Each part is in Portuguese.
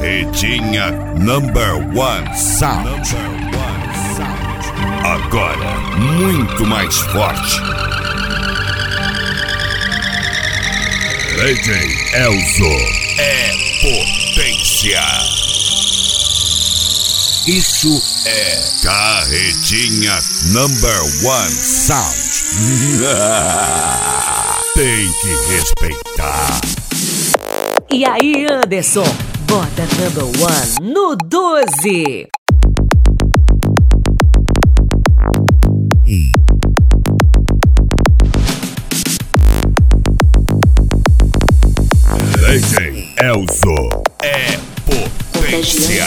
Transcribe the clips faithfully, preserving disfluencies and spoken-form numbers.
Carretinha number one sound. Agora muito mais forte. D J Elzo é potência. Isso é Carretinha number one sound. Tem que respeitar. E aí, Anderson, bota number one no doze. D J Elzo é potência.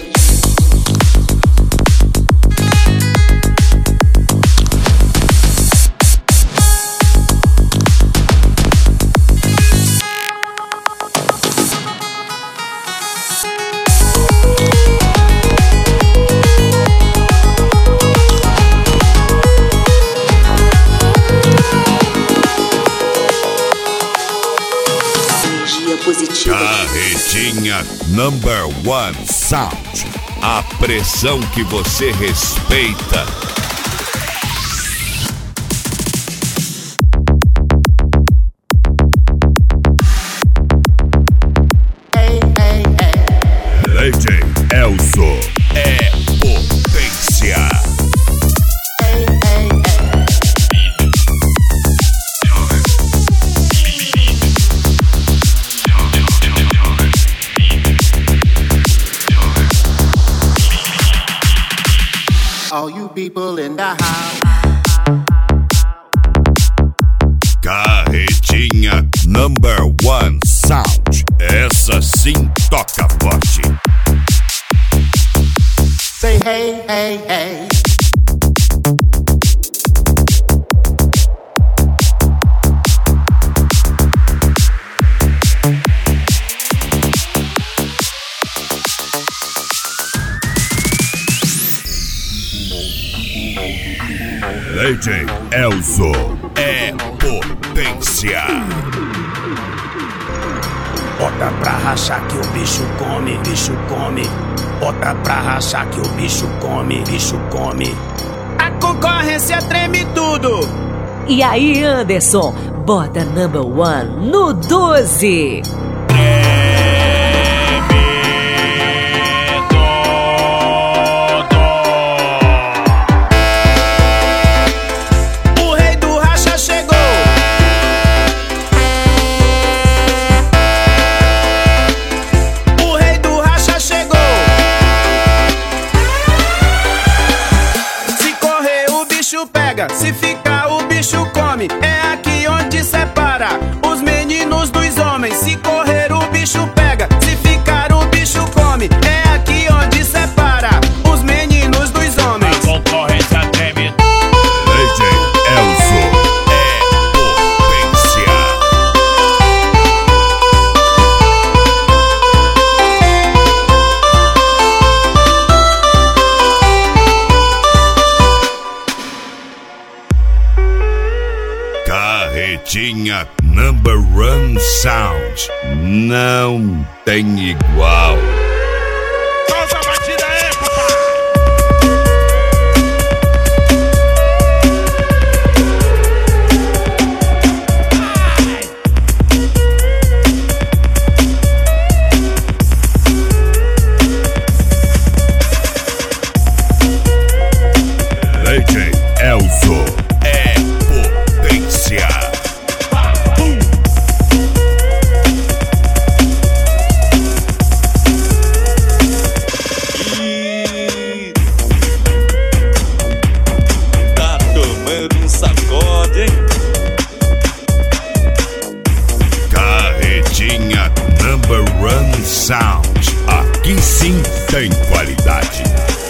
Carretinha number one sound. A pressão que você respeita. Hey, hey, hey. D J Elzo é potência. All you people in the house. Carretinha number one sound. Essa sim toca forte. Say hey, hey, hey. D J Elzo é potência. Bota pra rachar que o bicho come, bicho come. Bota pra rachar que o bicho come, bicho come. A concorrência treme tudo. E aí, Anderson, bota number one no doze. Se ficar o bicho come, é aqui onde separa os meninos dos homens. Se correr o bicho pega, se ficar o bicho come, é aqui onde separa os meninos dos homens. A concorrência treme. D J Elzo é potência. Carretinha number one sound. Não tem igual. Solta a batida aí, papai. D J Elzo é potência. Tá tomando um sacode, hein? Carretinha number one sound. Aqui sim tem qualidade.